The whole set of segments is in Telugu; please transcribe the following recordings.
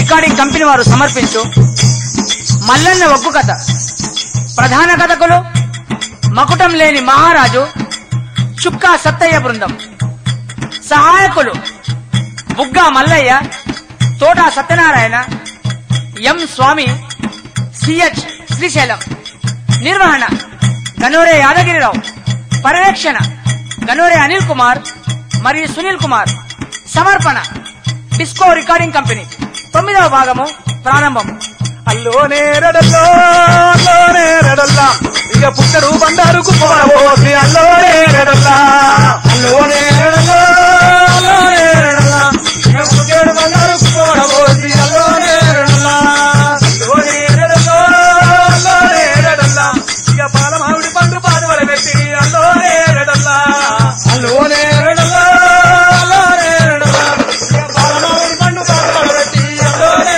రికార్డింగ్ కంపెనీ వారు సమర్పించు మల్లన్న ఒగ్గు కథ. ప్రధాన కథకులు మకుటం లేని మహారాజు చుక్కా సత్తయ్య బృందం. సహాయకులు బుగ్గా మల్లయ్య, తోటా సత్యనారాయణ, ఎం స్వామి, సిహెచ్ శ్రీశైలం. నిర్వహణ గనోరే యాదగిరిరావు. పర్యవేక్షణ గనోరే అనిల్ కుమార్ మరియు సునీల్ కుమార్. సమర్పణ డిస్కో రికార్డింగ్ కంపెనీ. 9వ భాగము ప్రారంభం. అల్లోనే రడల్లో అల్లోనే రడల్లా ఇక పుట్టడు బండారుకు పోసి అల్లోనే రడల్లా అల్లోనే రడల్లో అల్లోనే రడల్లా ఇక పుట్టడు బండారుకు పోసి అల్లోనే రడల్లా అల్లోనే రడల్లో అల్లోనే రడల్లా ఇక పాల మామిడి పండు పాదవల పెట్టి అల్లోనే రడల్లా అల్లోనే రడల్లా అల్లోనే రడల్లా ఇక పాల మామిడి పండు పాదవల పెట్టి అల్లోనే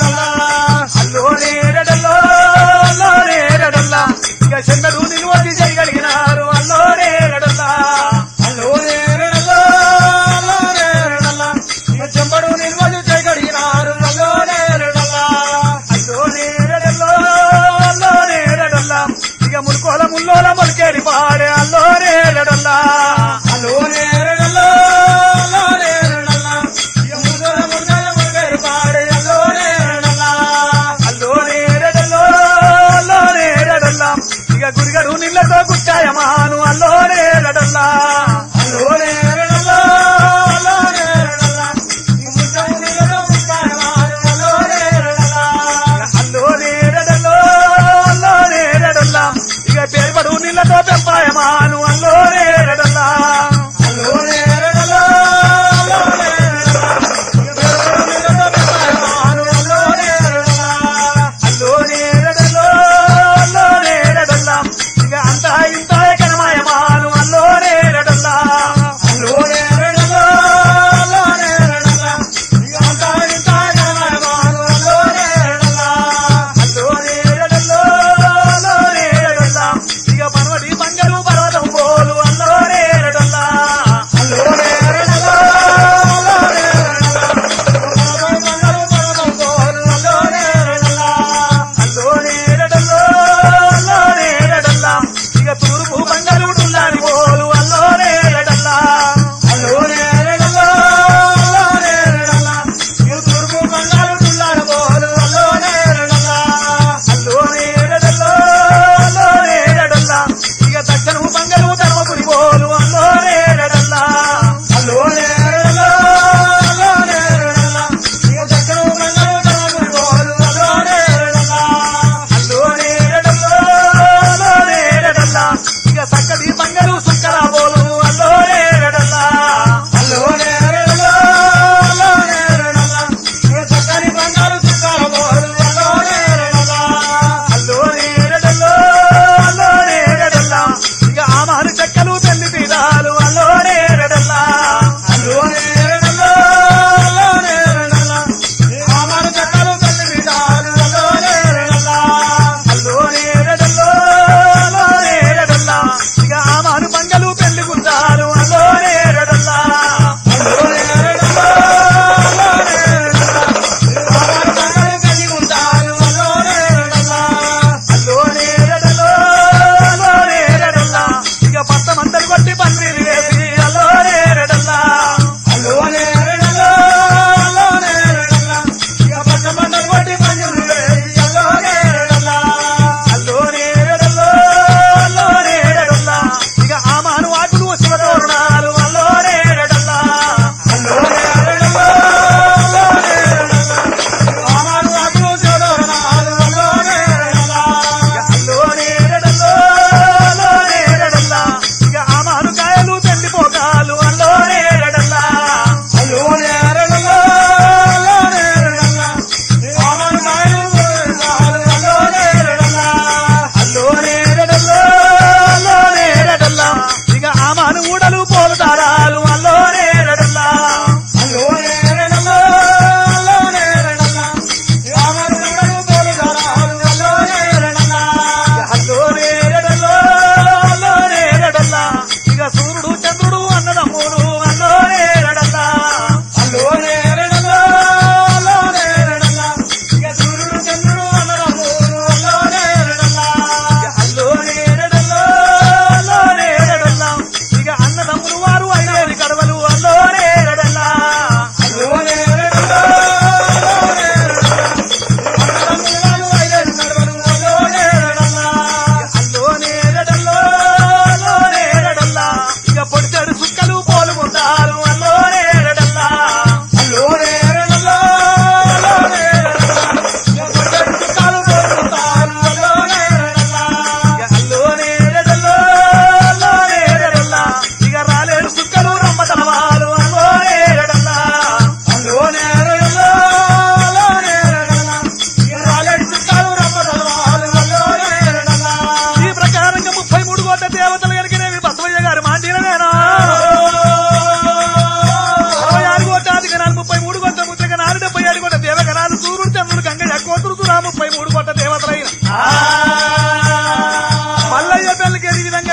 ఇక చెన్నడు నిలువది చేయగలిగినారు అల్లోనే రడల్లా అల్లోనే రడల్లా అల్లోనే రడల్లా ఇక చెంబడు నిలువది చేయగలిగినారు అల్లోనే రడల్లా అల్లోనే రడల్లా అల్లోనే రడల్లా ఇక ముల్కోల ముల్లోల మొలికేరి పాడే అల్లోనే రడల్లా అల్లోనే రడల్లా అల్లోనే రడల్లా ఇక ముల్కోల ముల్లోల మొలికేరి పాడే అల్లోనే రడల్లా అల్లోనే రడల్లా అల్లోనే రడల్లా ఇక గురిగడు నీళ్లతో గుట్టాయమాను అల్లోనే రడల్లా అల్లోనే రడల్లా అల్లోనే రడల్లా ఇక గురిగడు నీళ్లతో గుట్టాయమాను అల్లోనే రడల్లా అల్లోనే రడల్లా అల్లోనే రడల్లా ఇక పేర్పడు నీళ్లతో పెంపాయమాను అల్లోనే రడల్లా అల్లోనే రడల్లా అల్లోనే రడల్లా ఇక పేర్పడు నీళ్లతో పెంపాయమాను అల్లోనే రడల్లా అల్లోనే రడల్లా అల్లోనే రడల్లా ఇక అంతా ఇంత కనమయమాను అల్లోనే రడల్లా అల్లోనే రడల్లా అల్లోనే రడల్లా ఇక అంతా ఇంత కనమయమాను అల్లోనే రడల్లా అల్లోనే రడల్లా అల్లోనే రడల్లా ఇక పనవడి బంగారు పర్వతం పోలు అల్లోనే రడల్లా అల్లోనే రడల్లా అల్లోనే రడల్లా బంగారు పర్వతం పోలు అల్లోనే రడల్లా అల్లోనే రడల్లా అల్లోనే రడల్లా ఇక తూర్పు బంగారు డుల్లాని పోలు అల్లోనే రడల్లా అల్లోనే రడల్లా అల్లోనే రడల్లా ఇక తూర్పు బంగారు డుల్లాని పోలు అల్లోనే రడల్లా అల్లోనే రడల్లా అల్లోనే రడల్లా ఇక దక్షిణము బంగారు ధర్మపురి పోలు అల్లోనే రడల్లా అల్లోనే రడల్లా అల్లోనే రడల్లా ఇక దక్షిణము బంగారు ధర్మపురి పోలు అల్లోనే రడల్లా అల్లోనే రడల్లా అల్లోనే రడల్లా ఇక చక్కటి బంగారు సుక్కల పోలు అల్లోనే రడల్లా అల్లోనే రడల్లా అల్లోనే రడల్లా ఇక చక్కని బంగారు సుక్కల పోలు అల్లోనే రడల్లా అల్లోనే రడల్లా అల్లోనే రడల్లా ఇక ఆమారు చెక్కలు పెళ్లి పీడాలు అల్లోనే రడల్లా అల్లోనే రడల్లా అల్లోనే రడల్లా ఆమారు చెక్కలు పెళ్లి పీడాలు అల్లోనే రడల్లా అల్లోనే రడల్లా అల్లోనే రడల్లా ఇక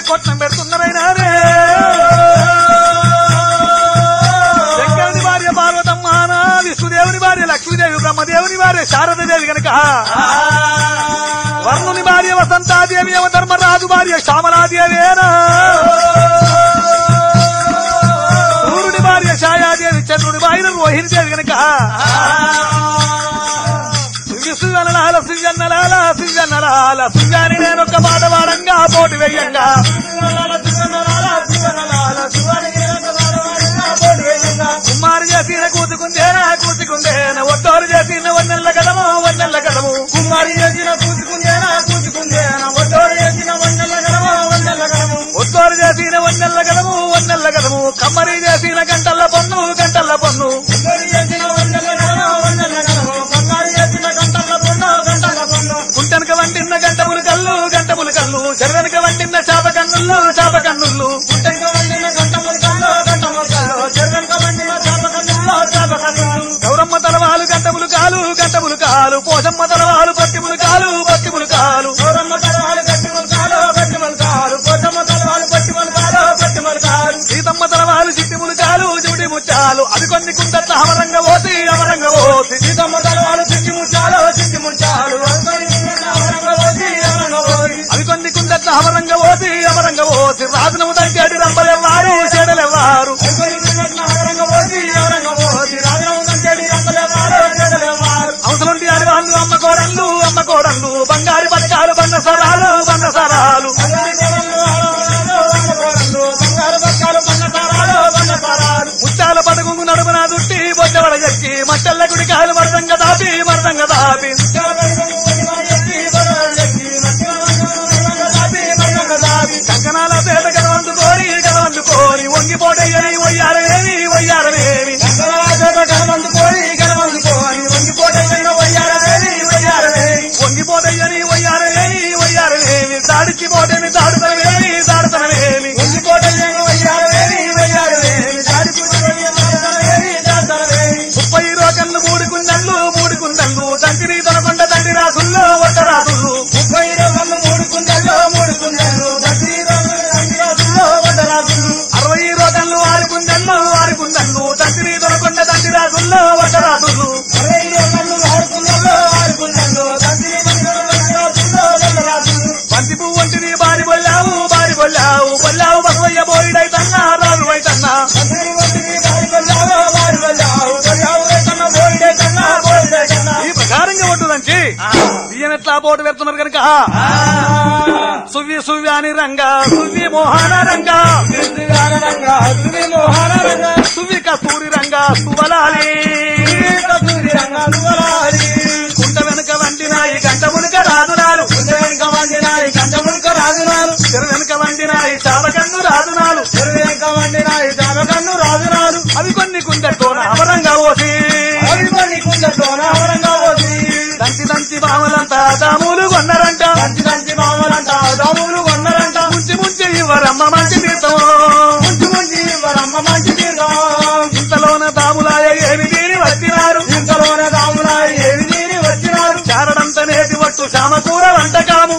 కొట్టం పెడుతున్నారైనా శంకరుని భార్య పార్వతమ్మ విష్ణుదేవుని భార్య లక్ష్మీదేవి బ్రహ్మదేవుని భార్య శారదాదేవి గనక వర్ణుని భార్య వసంతాదేవి ధర్మరాజు భార్య శ్యామలాదేవేనా సూర్యుని భార్య ఛాయాదేవి చంద్రుని భార్య రోహిణిదేవి గనక సుజన్నలాల సుజన్నలాల సుజన్నలాల సుజాని నేనొక్క మాట వాడంగా పోటీ వెయ్యంగా కుమారు చేసిన కూతుకుందేనా కూతుకుందేనా ఒట్టోరు చేసిన వన్నెల్ల కదము వన్నెల్ల కదము కుమారి చేసిన కూతుకుందేనా కూతుకుందేనా ఒట్టోరు చేసిన వన్నెల్ల కదము వన్నెల్ల కదము ఒట్టోరు చేసిన వన్నెల్ల కదము వన్నెల్ల కదము కమ్మరి చేసిన గంటల్ల పన్ను గంటల్ల పన్ను చేసిన వన్నెల్ల కదము వన్నెల్ల కదము కమ్మరి చేసిన గంటల్ల పన్ను గంటల్ల పన్ను గుంటనక వండిన గంటములు కళ్ళు గంటములు కళ్ళు చెరవెనక వండిన చాప కన్నుళ్ళు చాప కన్నుళ్ళు గుంటనక వండిన గంటములు కళ్ళు గంటములు కళ్ళు చెరవెనక వండిన చాప కన్నుళ్ళు చాప కన్నుళ్ళు గౌరమ్మ తలవాలు గంటములు కాలు గంటములు కాలు పోసమ్మ తలవాలు పట్టిములు కాలు పట్టిములు కాలు గౌరమ్మ తలవాలు గట్టిములు కాలు గట్టిములు కాలు పోసమ్మ తలవాలు పట్టిములు కాలు పట్టిములు కాలు సీతమ్మ తలవాలు చిట్టిములు కాలు జుడి ముచ్చాలు అది కొన్ని కుందట్ల అమరంగ పోసి అమరంగ పోసి సీతమ్మ తలవాలు చిట్టి ముచ్చాలు చిట్టి ముచ్చాలు అవి కొన్ని కుందట్ల అమరంగ పోసి అమరంగ పోసి రాజునము తంటాడు రంపలెవ్వారు చెడలెవ్వారు అవసరంటి అడివాళ్ళు అమ్మ కోడళ్ళు అమ్మ కోడళ్ళు బంగారు బతకాలు బండసరాలు బండసరాలు ముత్యాల పడగు నడుమున దుట్టి బొట్టవడ ఎక్కి మట్టెల్ల గుడికాయలు మరదంగ దాపి మరదంగ దాపి కంకణాల పేట గడవందుకోని గడవందుకోని వంగిపోటయ్యని వయ్యారనేమి వయ్యారనేమి గడవందుకోని గడవందుకోని వంగిపోటయ్యని వయ్యారనేమి వయ్యారనేమి వంగిపోటయ్యని వయ్యారనేమి వయ్యారనేమి దాడికి పోటేమి దాడుతనమేమి దాడుతనమేమి వంగిపోటయ్యని వయ్యారనేమి వయ్యారనేమి దాడికి దాడుతనమేమి దాడుతనమేమి 30 రోజులు మూడుకుందళ్ళు మూడుకుందళ్ళు తండ్రి తనకొండ తండ్రి రాసుల్లో ఒట్ట రాసులు 30 రోజులు మూడుకుందళ్ళు మూడుకుందళ్ళు తండ్రి రాసుల్లో ఒట్ట రాసులు 60 రోజులు ఆరుకుందళ్ళు ఆరుకుందళ్ళు తండ్రి తనకొండ తండ్రి రాసుల్లో ఒట్ట రాసులు 60 రోజులు ఆరుకుందళ్ళు ఆరుకుందళ్ళు తండ్రి రాసుల్లో ఒట్ట రాసులు బంతి పువ్వు వంటిని బారి బొల్లావు బొల్లావు బసవయ్య బోయిడైతన్నా రాజు అయితన్నా ఈ ప్రకారంగా ఉంటుందంటే బియ్యం ఎట్లా పోటు పెడుతున్నారు కనుక సువ్వి సువ్యాని రంగా సువ్వి మోహన రంగా సువ్వి కస్తూరి రంగా సువలాలి కుంట వెనుక వండినాయి గంట మునుక రాజునాలు చెరు వెనుక వండినాయి చాపకన్ను రాజునాలు అవి కొన్ని కుండతోన అమరంగా పోసి దంచి దంచి బామలంతా దాములు కొన్నారంట ముంచి ముంచి ఇవ్వరమ్మ మంచి తీర్థం ఇంతలోన దాములాయ ఏమి తీరి వచ్చినారు చారడంత నేతి వట్టు చామకూర వంటకాము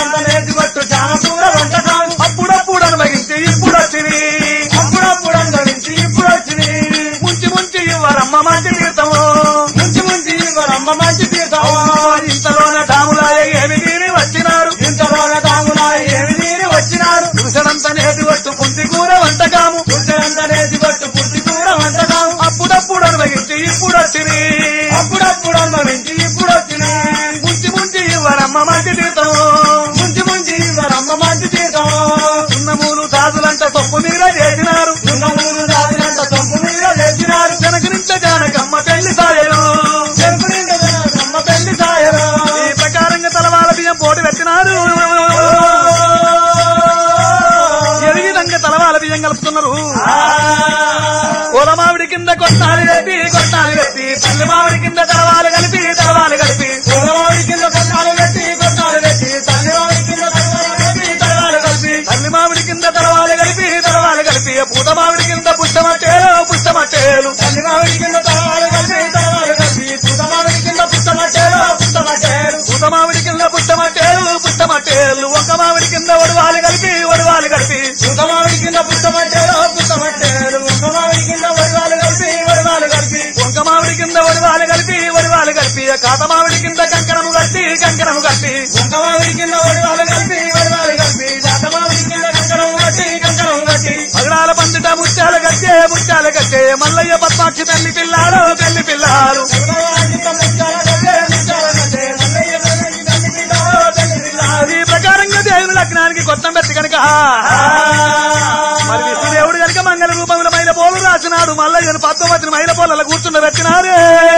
అప్పుడప్పుడు అనుభవించి ఇప్పుడు వచ్చింది ముంచి ముంచి ఇవ్వరమ్మ మంచి తీర్థము ఇంతలోన దాములాయ ఏమి తీరి వచ్చినారు రుసడంత నేతి వట్టు పుంటి కూర వంటకాము అప్పుడప్పుడు అనుభవించి ఇప్పుడు వచ్చింది ముంచి ముంచి ఇవ్వరమ్మ మంచి తీర్థము సున్నమూలు దాదులంట తప్పు మీద చేసినారు జనకనింత జానకమ్మ పెళ్లి సాయరు ఈ ప్రకారంగా తలవాల బియ్యం పోటీ పెట్టినారు ఏ విధంగా తలవాల బియ్యం కలుపుతున్నారు మామిడి కింద కొట్టాలి కట్టి తల్లి మామిడి కింద తలవాలు కలిపి మామిడి కింద కొట్టాలి కట్టి తల్లి మామిడి కింద తలవాలు కలిపి పూత మామిడి కింద పుష్టమట్టేలు తల్లి మామిడి కింద తలవాలు కలిపి పూత మామిడి కింద పుష్టమట్టేలు ఒక మామిడి కింద ఒడవాలు కలిపి జాతమావిడి కింద కంకణము కట్టి వంకమావిడి కింద వడివాలు కలిపి జాతమావిడి కింద కంకణము కట్టి పగడాల పందిట ముత్యాల కట్టే మల్లయ్య పద్మాక్షి తల్లి పిల్లాడు ఈ ప్రకారంగా దేవుని లగ్నానికి కొత్తం పెట్టి కనుక మరి విష్ణుదేవుడు కనుక మంగళ రూపంలో మైల పోలు రాసినాడు మల్లయ్యను పద్మవతిని మైల పోలలో కూర్చుండ పెట్టినారే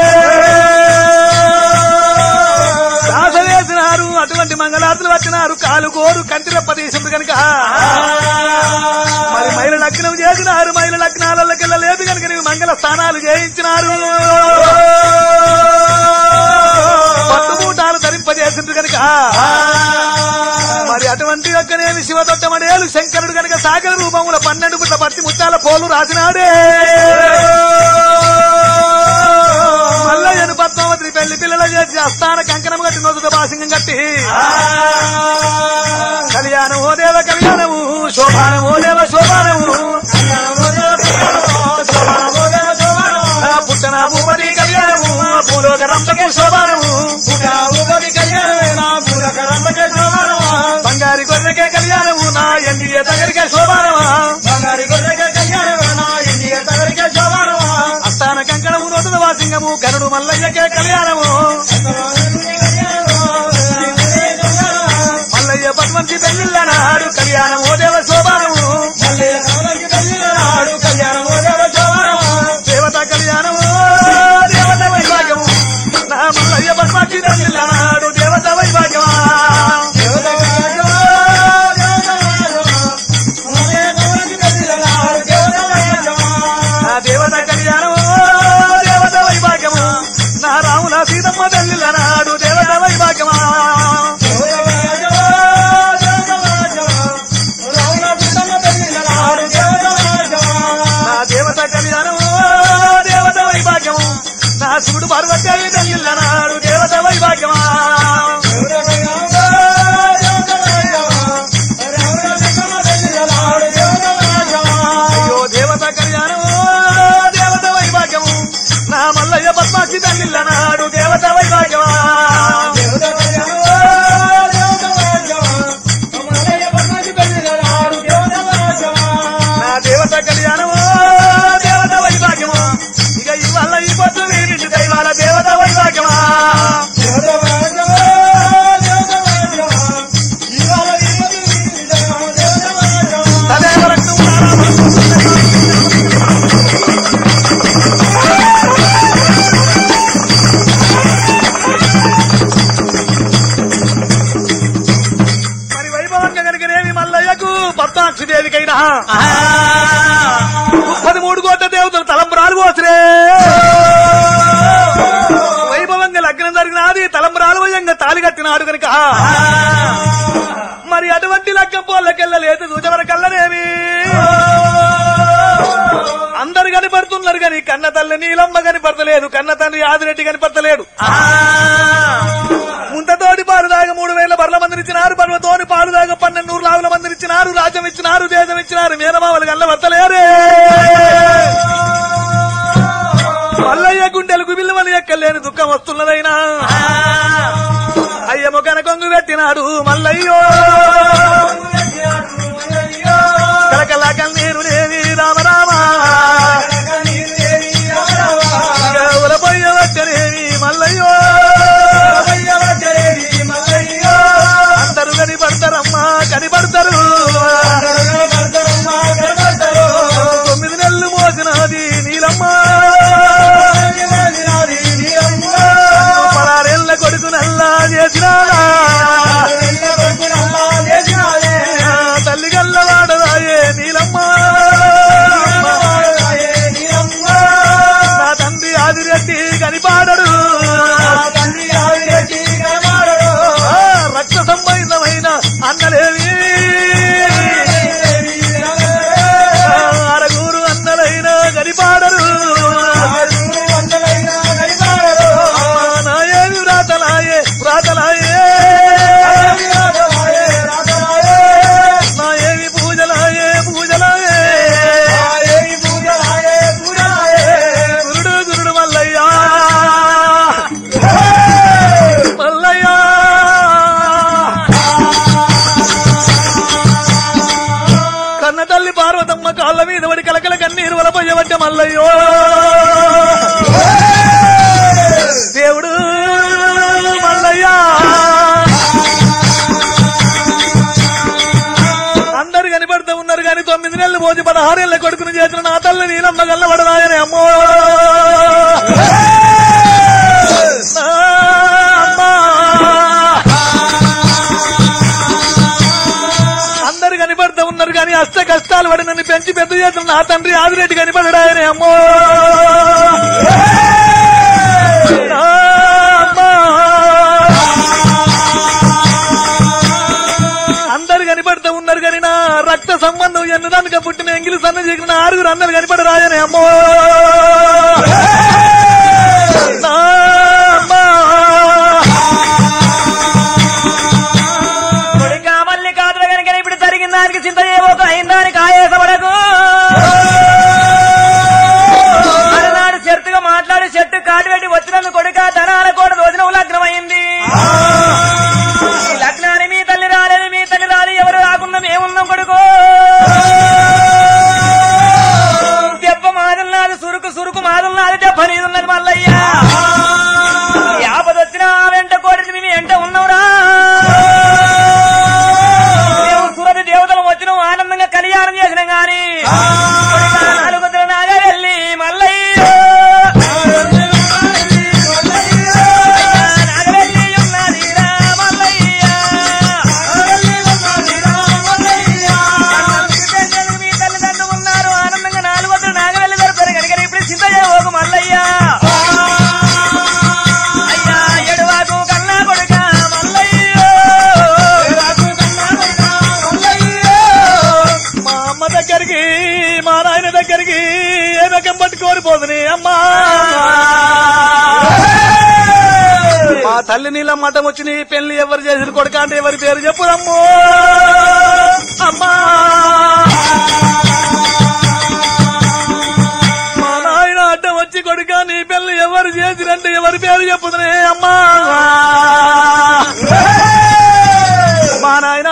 రాస వేసినారు అటువంటి మంగళాతులు వచ్చినారు కాలు కోరు కంటిరెప్ప తీసింది కనుక మరి మైల లగ్నం చేసినారు మైల లగ్నాలకెళ్ళ లేదు కనుక నీవు మంగళ స్థానాలు చేయించినారు పట్టుమూటాలు ధరింపజేసింది కనుక మరి అటువంటి యొక్కనేమి శివదొట్టమడేలు శంకరుడు కనుక సాగర రూపముల 12 పుట్ల పత్తి ముత్యాల పోలు రాసినాడే మల్లయ్యను పద్మావతిని పెళ్లి పిల్లలు చేసి అస్థాన కంకణం కట్టి నొదుట బాసింగం కట్టి కళ్యాణం ఓ దేవ కళ్యాణము శోభానం ఓ దేవ శోభానము పుట్టన భూపతి కళ్యాణము భూలోక రంభకే శోభానము బంగారి గొర్రెకే కళ్యాణము నా ఎన్డీఏ దగ్గరికే శోభానమా అస్థాన కంకణము నొదుట వాసింగము గరుడు మల్లయ్యకే కళ్యాణము మల్లయ్య పద్మంచి పెళ్లిళ్ళనాడు కళ్యాణం ఓ దేవ శోభానము దేవత కళ్యాణము దేవత వైభాగ్యము నా మల్లయ్య పద్మాక్షి పెళ్లిళ్ళనాడు దేవత వైభాగ్యమా దేవత కళ్యాణము దేవత వైభాగ్యము నా రాముల సీతమ్మ పెళ్లిళ్ళనాడు దేవత వైభాగ్యమా నా దేవత కళ్యాణము దేవత వైభాగ్యము నా శివుడు పార్వతి పెళ్లిళ్ళనాడు దేవత వైభాగ్యమా అయ్యో దేవత కళ్యాణము దేవత వైభాగ్యము నా మల్లయ్య పద్మాక్షి పెళ్లిళ్ళనాడు దేవత వైభాగ్యమా నా దేవత కళ్యాణము దేవత వైభాగ్యము ఇక ఇవాళ ఈ పొద్దు వీరింటి దైవాల దేవత వైభాగ్యమా తదేవ రక్తం మరి వైభవంగా కనుకనేమి మల్లయ్యకు పద్మాక్షి దేవికైనా 13 కోట్ల దేవతలు తలంబరాలు పోతురే వైభవంగా లగ్నం జరిగినది తలంబరాలు వయంగా తాళి కట్టినాడు కనుక మరి అటువంటి లగ్గం పోళ్ళకెళ్ళలేదు దూచవర కల్లనేమి అందరు కనిపడుతున్నారు కాని కన్న తల్లి నీలమ్మ కనిపడతలేదు కన్న తండ్రి ఆదిరెడ్డి కనిపడతలేడు ముంతతోటి పాలు దాకా 3000 బర్ల మందిరిచ్చినారు బర్వతోని పాలు దాకా 1200 లావుల మందిరిచ్చినారు రాజ్యం ఇచ్చినారు దేశం ఇచ్చినారు మేనమావలు కల్ల వర్తలేరే మల్లయ్య గుండెలకు బిల్లుమని ఎక్కలేని దుఃఖం వస్తున్నదైనా అయ్యమ్మ కనకొంగు పెట్టినాడు మల్లయ్యో కలకల కన్నీరు దేవి రామరామా ఉలపోయ్య వచ్చనేవి మల్లయ్యో అందరూ కనిపడతారమ్మా కనిపడతారు 9 నెలలు మోసినది నీలమ్మ 16 కొడుకు నల్లా చేసినాడా తల్లి పార్వతమ్మ కాళ్ళ మీద పడి కలకల కన్నీరు వలపోయబట్టే మల్లయ్యో దేవుడు మల్లయ్య అందరు కనిపడుతూ ఉన్నారు కానీ 9 నెలలు పోసి 16 ఏళ్ల కొడుకును చేసిన నా తల్లి నీలమ్మ గల్లబడదాయనే అమ్మో అందరు కనిపడుతూ ఉన్నారు కానీ అష్ట కష్టాలు పడి నన్ను పెంచి పెద్ద చేసిన నా తండ్రి ఆదిరెడ్డి కనిపడడాయనే అమ్మో అందరు కనిపడుతూ ఉన్నారు కానీ నా రక్త సంబంధం ఎన్నదానిక పుట్టిన ఎంగిలి సన్న చేసిన 6 అన్నలు కనిపడరాయనే అమ్మో దానికి చింత చేయబోతు అయిందానికి ఆయేసపడకు అలనాడు చెట్టుగా మాట్లాడి చెట్టు కాటు పెట్టి వచ్చినందు కొడుక ధనాల కోట రోజున లగ్నం అయింది ఈ లగ్నాన్ని మీ తల్లి రాలేదు మీ తల్లి రాలి ఎవరు రాకుండా మేమున్నాం కొడుకు దెబ్బ మాదులున్నది సురుకు సురుకు మాదులున్నది దెబ్బ నీదున్నది మల్లయ్యా ఆపదొచ్చినా వెంట కోడి మేము వెంట ఉన్నావురా దేవతలు వచ్చిన ఆనందంగా కళ్యాణం చేసినాం గాని 4 నాగా వెళ్ళి మల్లయ్య నాగవెల్లి ఉన్నదిరా మల్లయ్య మీ తల్లిదండ్రులు ఉన్నారు ఆనందంగా 4 నాగవెల్లి దొరుకుతారు కనుక ఇప్పుడు చింత చేయబోకు మల్లయ్య అయ్యా ఎడవాకు కన్నా కొడుక మల్లయ్య దగ్గరికి మా నాయన దగ్గరికి ఏ రకం పట్టుకోని పోదుని అమ్మా మా తల్లి నీళ్ళ మఠం వచ్చి నీ పెళ్లి ఎవరు చేసిన కొడుక అంటే ఎవరి పేరు చెప్పుదమ్మో అమ్మా మా నాయన అడ్డం వచ్చి కొడుక నీ పెళ్లి ఎవరు చేసినంటే ఎవరి పేరు చెప్పుదనే అమ్మా మా నాయన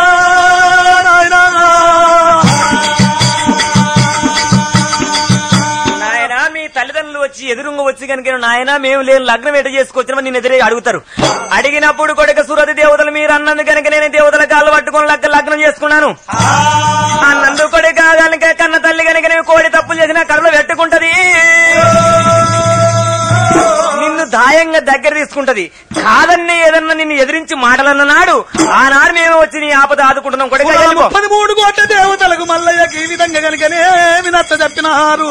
వచ్చి ఎదురుంగా వచ్చి కనుక నాయన మేము లేని లగ్నం ఎట చేసుకొచ్చినా నేను ఎదురే అడుగుతారు అడిగినప్పుడు కొడుక సురతి దేవతలు మీరు అన్నందు కనుక నేను దేవతల కాళ్ళు పట్టుకుని లగ్నం చేసుకున్నాను అన్నందు కొడుక కనుక కన్న తల్లి కనుక నేను కోడి తప్పులు చేసినా కళ్ళలో పెట్టుకుంటది నిన్ను దాయంగా దగ్గర తీసుకుంటది కాదన్ని ఏదన్నా నిన్ను ఎదిరించి మాటలన్నాడు ఆనాడు మేము వచ్చి నీ ఆపద ఆదుకుంటున్నాం కొడుక 13 కోట్ల దేవతలకు మల్లయ్యకి ఈ విధంగా కనుకనే నచ్చ చెప్పినారు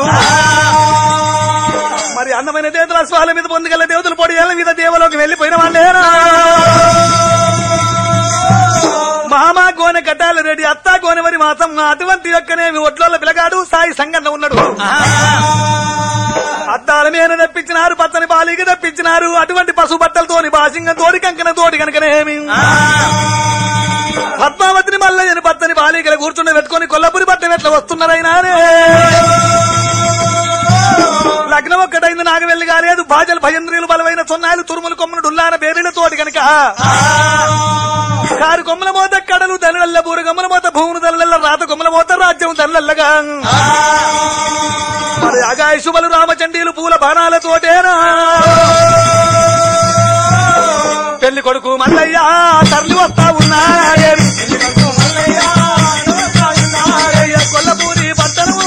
మరి అందమైన దేవతల స్వాల మీద పొందుగల దేవతలు పొడియాల మీద దేవలోకి వెళ్లిపోయిన వాళ్ళేనా మామ గోనె కట్టాల రెడ్డి అత్తా గోనెవరి మాసం అటువంటి యొక్కనేమి ఒడ్ల పిలగాడు సాయి సంగన్న ఉన్నాడు అద్దాల మీద తెప్పించినారు పచ్చని బాలికి తెప్పించినారు అటువంటి పశు బట్టలతోని బాసింగం తోడి కంకణ తోడి కనుకనేమి పద్మావతిని మల్లయ్యని పచ్చని బాలికలు కూర్చుండి పెట్టుకుని కొల్లపురి బట్టలు ఎట్లా వస్తున్నారైనానే లగ్నం ఒక్కటైంది నాగవెల్లి కాలేదు బాజలు భయంద్రియులు బలమైన సొన్నాయిలు తురుములు కొమ్మలు డుల్లాన బేరీల తోటి కనుక కారు కొమ్మల మోత కడలు దనల్ల బూరగమ్మల మోత భూములు దనల్ల రాత కొమ్మల మోత రాజ్యం దనల్లగా మరి అగాయశుబలు రామచండీలు పూల బాణాలతోటేనా పెళ్లి కొడుకు మల్లయ్య తరలి వస్తా ఉన్నాడే కొల్లపూరి పట్టణము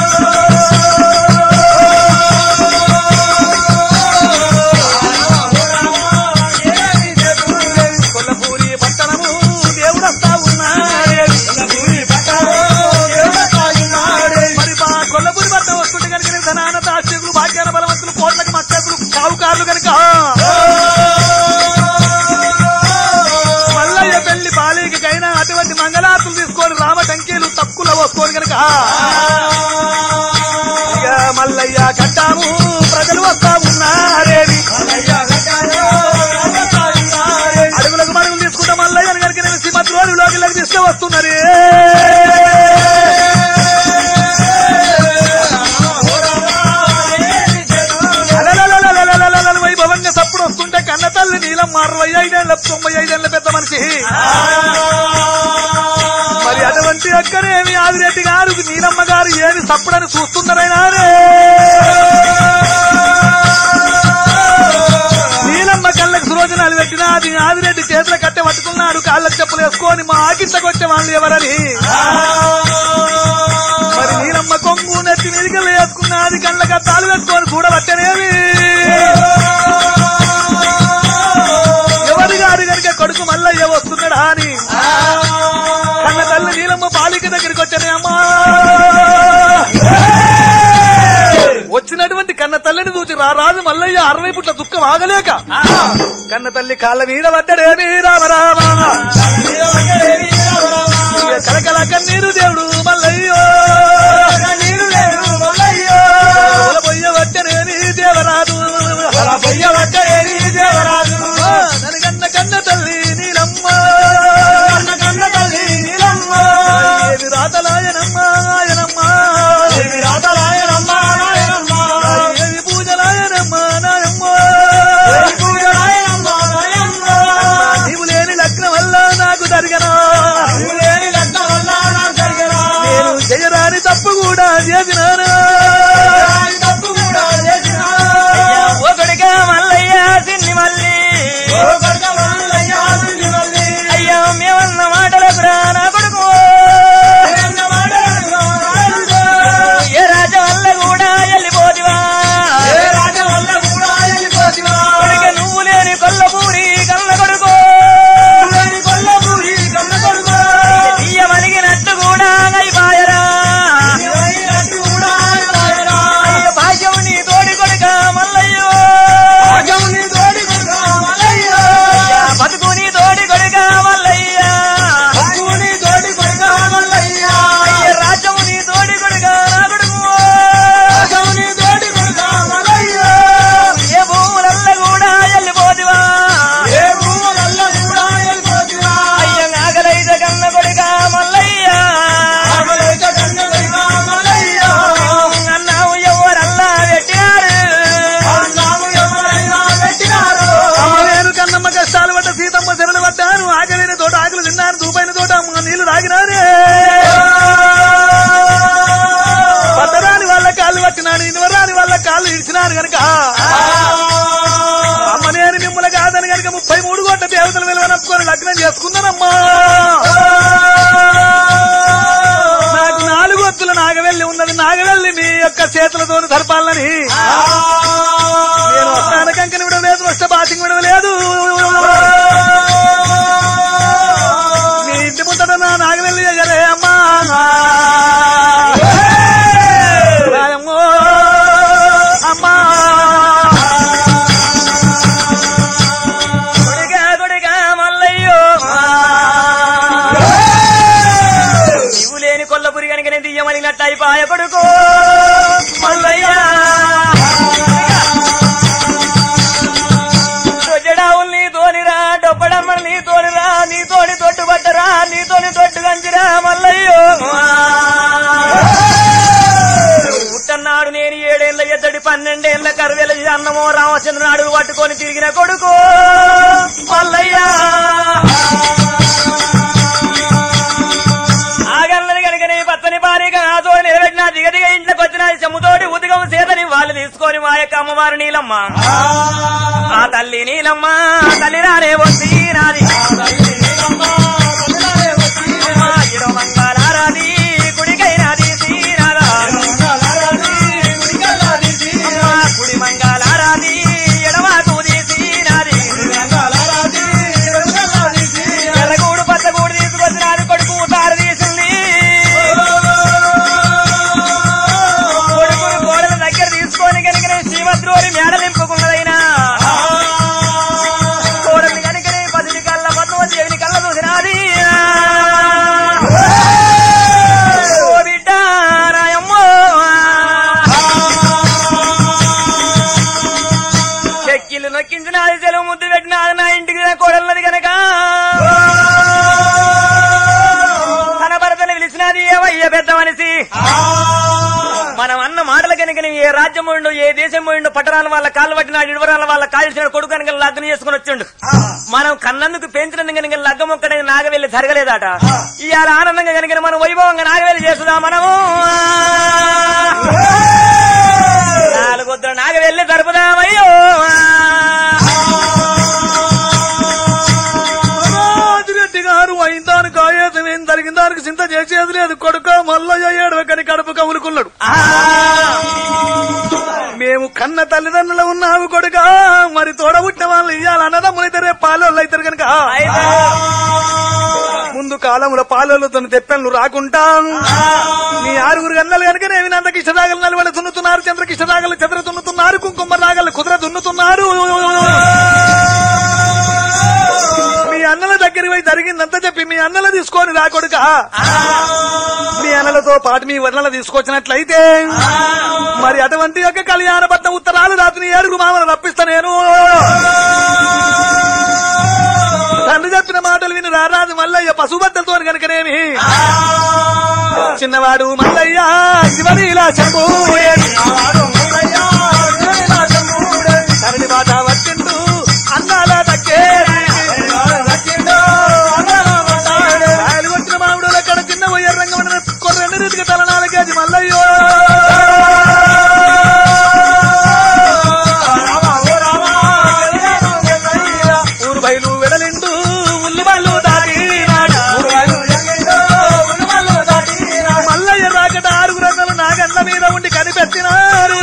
భాగ్యాన బలవంతులు కోట్లకి మక్కలు సావుకారులు కనుక మల్లయ్య పెళ్లి బాలికైనా అటువంటి మంగళాతులు తీసుకొని రామటంకీలు తక్కువలో వస్తుకొని కనుక మల్లయ్య కట్టాము ప్రజలు వస్తా ఉన్నారేవి అడుగులకు మడుగులు తీసుకుంటా మల్లయ్య కనుక నేను శ్రీమతి రోజులోకి తీసుకు వస్తున్నది వైభవంగా తప్పుడు వస్తుంటే కన్న తల్లి నీలం 65 ఏళ్ల 95 ఏళ్ల పెద్ద మనిషి మరి అటువంటి అక్కనేమి ఆదిరెడ్డి గారు నీలమ్మ గారు ఏమి తప్పుడని చూస్తున్నారైనా నీలమ్మ కళ్ళకు సురోజనాలు పెట్టినాది ఆదిరెడ్డి చేతుల కట్టె పట్టుకున్నాడు కాళ్ళకు చెప్పులు వేసుకొని మా ఆకింతకొచ్చే వాళ్ళు ఎవరని మరి నీలమ్మ కొంగు నెత్తి మీదికల్లా వేసుకున్నది కళ్ళక తాళు వేసుకొని చూడబట్టనేవి ఎవరి గారు కనుక కొడుకు మల్లయ్య వస్తున్నాడా అని కన్న తల్లి నీలమ్మ బాలిక దగ్గరికి వచ్చానే అమ్మా వచ్చినటువంటి కన్న తల్లిని చూసి రారాజు మల్లయ్య 60 పుట్ల దుఃఖం ఆగలేక కన్న తల్లి కాళ్ళ మీద పడ్డడేమి రామరామ కలకల కన్నీరు దేవుడు మల్లయ్యో పొయ్య వట్టనేని దేవరాజు నన్ను కన్న తల్లి నీలమ్మ ఏమి రాతలాయనమ్మ ఆయనమ్మ ఏమి పూజలాయనమ్మ నాయమ్మ నీవు లేని లగ్నం వల్ల నాకు జరిగనా నేను చేయరాని తప్పు కూడా చేసినాను ఒకడిగా మల్లయ్య సిన్ని మల్లి అయ్యా మేమన్న మాటలకు రా నా కొడుకు ఏ రాజ వల్ల కూడా వెళ్ళిపోతివా నువ్వు లేని కొల్లపూరి కళ్ళ కొడుకు తీయ మలిగినట్టు కూడా అయిపోయరా భాగ్యం నీ తోడి కొడుక మల్లయ్యో బతుకు నీ తోడి కొడుక మల్లయ్య రాజ్యము నీ తోడి కొడుక నా కొడుకు ఏ భూములల్ల కూడా వెళ్ళిపోతివా అయ్య నాగలైతే కన్న కొడుక మల్లయ్య అన్నావు ఎవరల్లా పెట్టినారు నేను కన్నమ్మ కష్టాలు పడ్డ సీతమ్మ శరలు పడ్డాను ఆకలిన తోట ఆకులు తిన్నాను దూపైన తోట నీళ్లు తాగినారే పట్టరాని వాళ్ళ కాళ్ళు పట్టినాను ఇనువరాని వాళ్ళ కాళ్ళు ఇడిచినాను గనక అమ్మ నేను మిమ్మల్ని కాదని గనక 33 కోట్ల దేవతలు విలువనప్పుకొని లగ్నం చేసుకున్నానమ్మా నాకు 4 ఒత్తుల నాగవెల్లి ఉన్నది నాగవెల్లి మీ యొక్క చేతులతో సరిపాలని నేను వస్తాను కంకని విడవలేదు వస్తే బాసింగ్ విడవలేదు మీ ఇంటి ముందట నా నాగవెల్లి ఎగరే అమ్మా రాయమ్మో అమ్మా కొడుగా మల్లయ్యో నీవు లేని కొల్లపురి కనుకనే దియ్యమలిగినట్టు అయిపోయ కొడుకు మల్లయ్య జడావులు నీతోనిరా డొప్పడమ్మలు నీతోనిరా నీతోని తొట్టు పట్టరా నీతోని తొట్టు గంజిరా మల్లయ్యో పుట్టన్నాడు నేను 7 ఏళ్ల ఎద్దడి 12 ఏళ్ల కరువేల అన్నమో రామచంద్ర అడుగు పట్టుకొని తిరిగిన కొడుకు మల్లయ్య ఆగన్నది కనుకనే పచ్చని భారీగా నాతో నిలబెట్టిన దిగదిగ ఇంట్లోకి వచ్చిన చెమ్ముతోటి ఉదగం చేతని వాళ్ళు తీసుకొని మా యొక్క అమ్మవారు నీలమ్మ ఆ తల్లి నీలమ్మ తల్లి రానే వచ్చి నాది మంగళారాది గుడికైనాది శ్రీనాథ కుడి మంగళారాది ఎడమాకు తీసినాది ఎర్రగూడు పచ్చగూడు తీసుకొచ్చినాది కొడుకు తారు తీసింది కొడుకును కోడల దగ్గర తీసుకొని కనుక శ్రీమద్రోని మేడ నింపుకున్నదైనా కోడలు కనుకనే 10 కళ్ళ పద్మవతి కళ్ళ చూసినాది చెక్కిళ్ళు నొక్కించినది సెలవు ముద్దు పెట్టినది నా ఇంటికి కోడలది కనుక తన భర్తను పిలిచినది ఏమయ్య పెద్ద మనిషి మనం అన్న మాటల కనుక ఏ రాజ్యం పోయిండు ఏ దేశం పోయిండు పట్టణాల వాళ్ళ కాళ్ళు పట్టిన ఇడవరాల వాళ్ళ కాల్చిన కొడుకు కనుక లగ్నం చేసుకుని వచ్చిండు మనం కన్నందుకు పెంచినందుకు కనుక లగ్గం ఒక్కడే నాగవెల్లి జరగలేదట ఇవాళ ఆనందంగా కనుక మనం వైభవంగా నాగవెల్లి చేస్తుందా మనము 4 వద్ద నాగవెల్లి జరుపుదామయ్యో రెడ్డి గారు అయిన దానికి ఆయేతం ఏం జరిగిన దానికి చింత చేసేది లేదు కొడుక మల్లయ్య ఏడవకని కడుపు కవులుకున్నాడు మేము కన్న తల్లిదండ్రులు ఉన్నావు కొడుక మరి తోడబుట్టిన వాళ్ళు ఇయ్యాలి అన్నదమ్ములైతే రేపు పాలోళ్ళు అవుతారు కనుక ముందు కాలంలో పాలోళ్ళతో తెప్పెళ్ళు రాకుండా నీ 6 గన్నలు కనుక నేమినంత కిష్టరాగలు నలువడ దున్నుతున్నారు చంద్రకిష్టరాగలు చంద్ర దున్నుతున్నారు కుంకుమ రాగలు కుదుర దున్నుతున్నారు మీ అన్నల దగ్గరికి పోయి జరిగిందంతా చెప్పి మీ అన్నలు తీసుకొని రాకొడుక మీ అన్నలతో పాటు మీ వర్ణలు తీసుకొచ్చినట్లయితే మరి అటువంటి యొక్క కళ్యాణ భర్త ఉత్తరాలు రాత్రి 7 మామలు రప్పిస్తా నేను తండ్రి చెప్పిన మాటలు విని రారాజు మల్లయ్య పశుబద్దలతో కనుకనేమి చిన్నవాడు మల్లయ్య శివలీలా శంభూ తరలి బాట వచ్చిండు అన్నాల దక్కే వచ్చిన మామిడు అక్కడ చిన్న పోయే రంగం కొన్ని రీతిగా తలనాలకేది మల్లయ్యో ఊరు బయలు వెడలిండు ఉల్లి బళ్ళు దాటి మల్లయ్య రాకట 6 రంగులు నాగండ్ల మీద ఉండి కనిపెట్టినారు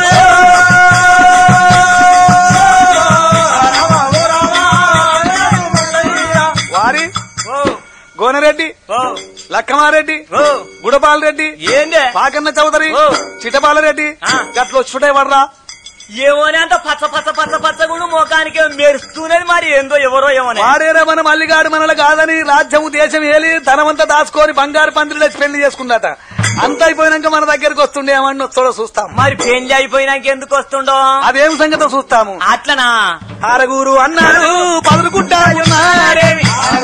వారి గోనరెడ్డి లక్కమారెడ్డి గుడపాల్ రెడ్డి పాకన్న చౌదరి చిటపాలరెడ్డి గట్లో చుటే పడరా ఏమోనే అంత పచ్చ పచ్చ పచ్చ పచ్చగుడు మోకానికి మెరుస్తున్నది మరి ఏందో ఎవరో ఏమోనే వాడేరా మన మల్లిగాడు మనలు కాదని రాజ్యము దేశం ఏలి ధనమంతా దాచుకొని బంగారు పందిరి పెళ్లి చేసుకున్నట అంత అయిపోయినాక మన దగ్గరకు వస్తుండే ఏమన్నా వస్తాడో చూస్తాం మరి పెళ్లి అయిపోయినాక ఎందుకు వస్తుండో అదేం సంగతో చూస్తాము అట్లనా 6 అన్నారు పదులుకుంటాయున్నారేమి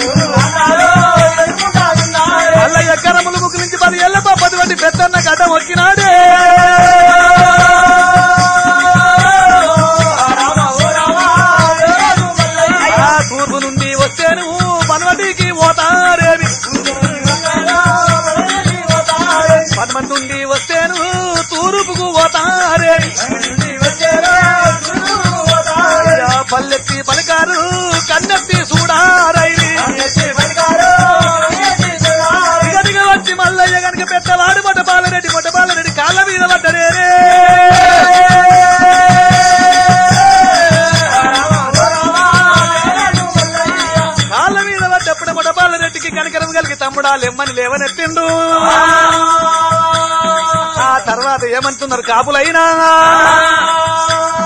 అల్ల ఎక్కరములు ముక్కు నుంచి 10 ఏళ్ల పది వంటి పెద్దన్న గడ్డ మొక్కినాడే తూర్పు నుండి వస్తేను పనవటికి పోతారేమి 10 మంది నుండి వస్తేను తూర్పుకు పోతారేమి పల్లెత్తి పలికారు కన్నెత్తి చూడారైవి ఇగదిగా వచ్చి మల్లయ్య గనుక పెద్దవాడు మొట్టపాలరెడ్డి కాళ్ళ మీద పడ్డడే కాళ్ళ మీద పడ్డప్పుడు మొట్టపాలరెడ్డికి కనికరం కలిగి తమ్ముడా లెమ్మని లేవనెత్తిండు ఆ తర్వాత ఏమంటున్నారు కాపులైనా